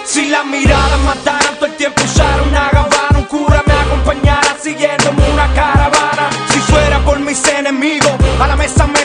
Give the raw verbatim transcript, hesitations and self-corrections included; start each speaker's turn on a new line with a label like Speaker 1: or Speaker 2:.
Speaker 1: Si las miradas mataran, todo el tiempo usara una gabana, un cura me acompañara siguiéndome una caravana. Si fuera por mis enemigos, a la mesa me